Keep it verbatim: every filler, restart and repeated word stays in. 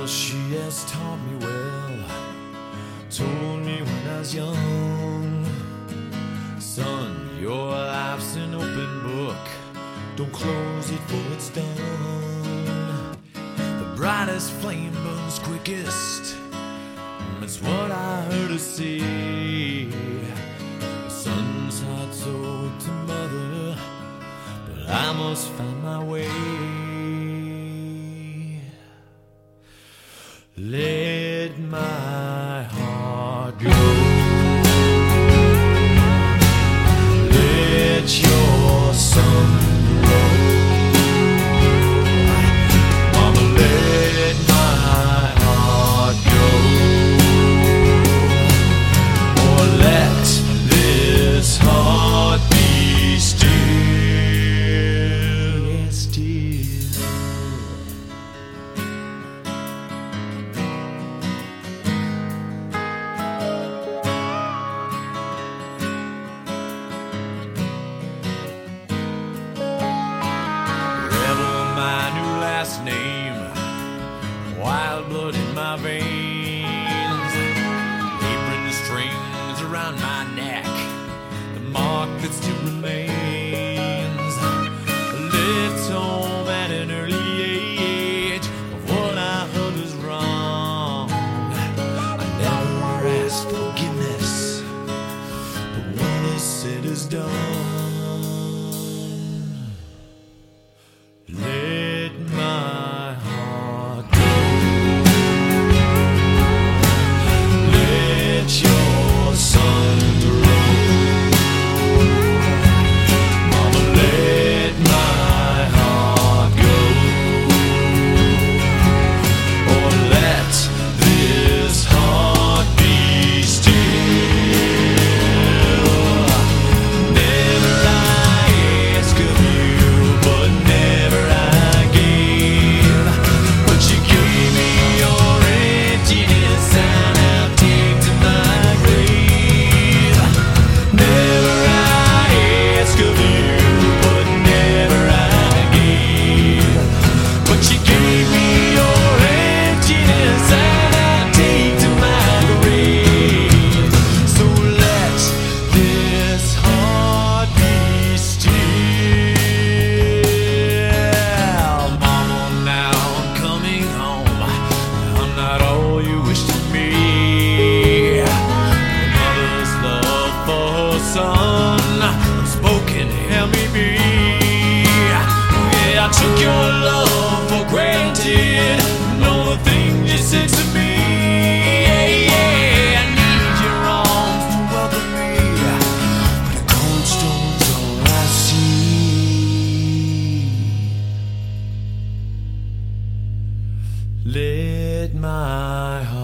She has taught me well, told me when I was young, son, your life's an open book, don't close it for it's done. The brightest flame burns quickest, that's what I heard her say. The son's heart's owed to mother, but I must find my way. Let my heart go. Let your sun grow. Mama, let my heart go. Or let this heart be still. Yes, still. Name, wild blood in my veins, apron strings around my neck, the mark that still remains, left home at an early age of what I heard was wrong. I never asked forgiveness, but when it's said is done. Let my heart go. Let your sun grow. Mama, let my heart go. Or let this heart be still. Never I ask of you, but never unspoken, help me be. Yeah, I took your love for granted, know the thing you said to me. Yeah, yeah, I need your arms to welcome me, but the cold stone's all I see. Let my heart